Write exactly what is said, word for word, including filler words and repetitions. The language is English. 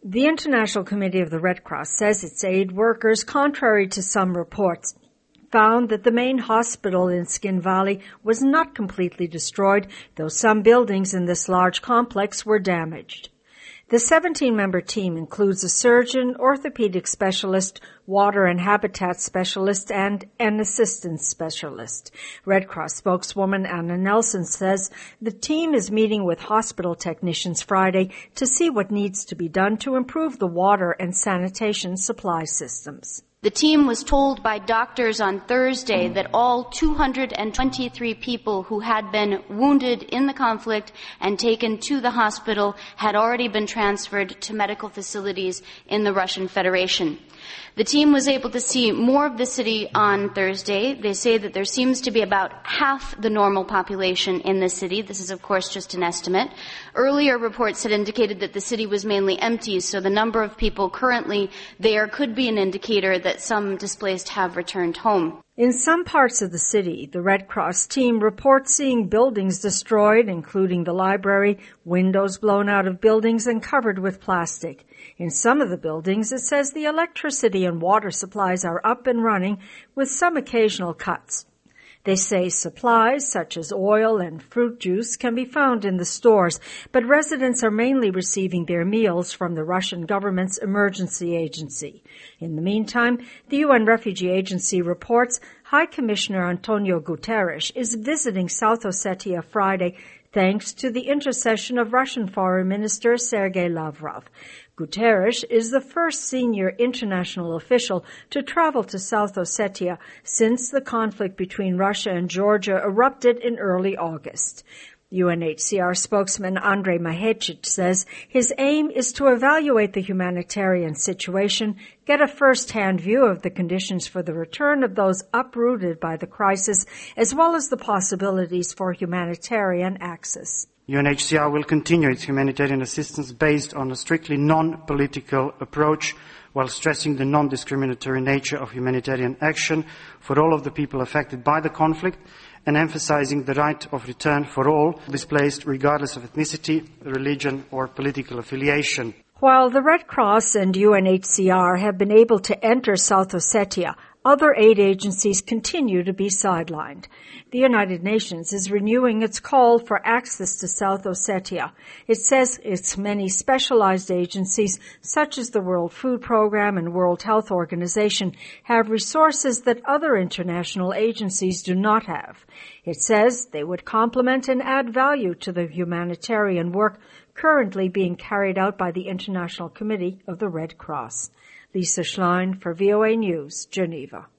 The International Committee of the Red Cross says its aid workers, contrary to some reports, found that the main hospital in Skin Valley was not completely destroyed, though some buildings in this large complex were damaged. The seventeen-member team includes a surgeon, orthopedic specialist, water and habitat specialist, and an assistant specialist. Red Cross spokeswoman Anna Nelson says the team is meeting with hospital technicians Friday to see what needs to be done to improve the water and sanitation supply systems. The team was told by doctors on Thursday that all two hundred twenty-three people who had been wounded in the conflict and taken to the hospital had already been transferred to medical facilities in the Russian Federation. The team was able to see more of the city on Thursday. They say that there seems to be about half the normal population in the city. This is, of course, just an estimate. Earlier reports had indicated that the city was mainly empty, so the number of people currently there could be an indicator that some displaced have returned home. In some parts of the city, the Red Cross team reports seeing buildings destroyed, including the library, windows blown out of buildings and covered with plastic. In some of the buildings, it says the electricity and water supplies are up and running with some occasional cuts. They say supplies such as oil and fruit juice can be found in the stores, but residents are mainly receiving their meals from the Russian government's emergency agency. In the meantime, the U N Refugee Agency reports High Commissioner Antonio Guterres is visiting South Ossetia Friday thanks to the intercession of Russian Foreign Minister Sergei Lavrov. Guterres is the first senior international official to travel to South Ossetia since the conflict between Russia and Georgia erupted in early August. U N H C R spokesman Andrei Mahecic says his aim is to evaluate the humanitarian situation, get a first-hand view of the conditions for the return of those uprooted by the crisis, as well as the possibilities for humanitarian access. U N H C R will continue its humanitarian assistance based on a strictly non-political approach while stressing the non-discriminatory nature of humanitarian action for all of the people affected by the conflict and emphasizing the right of return for all displaced regardless of ethnicity, religion or political affiliation. While the Red Cross and U N H C R have been able to enter South Ossetia, other aid agencies continue to be sidelined. The United Nations is renewing its call for access to South Ossetia. It says its many specialized agencies, such as the World Food Program and World Health Organization, have resources that other international agencies do not have. It says they would complement and add value to the humanitarian work currently being carried out by the International Committee of the Red Cross. Lisa Schlein for V O A News, Geneva.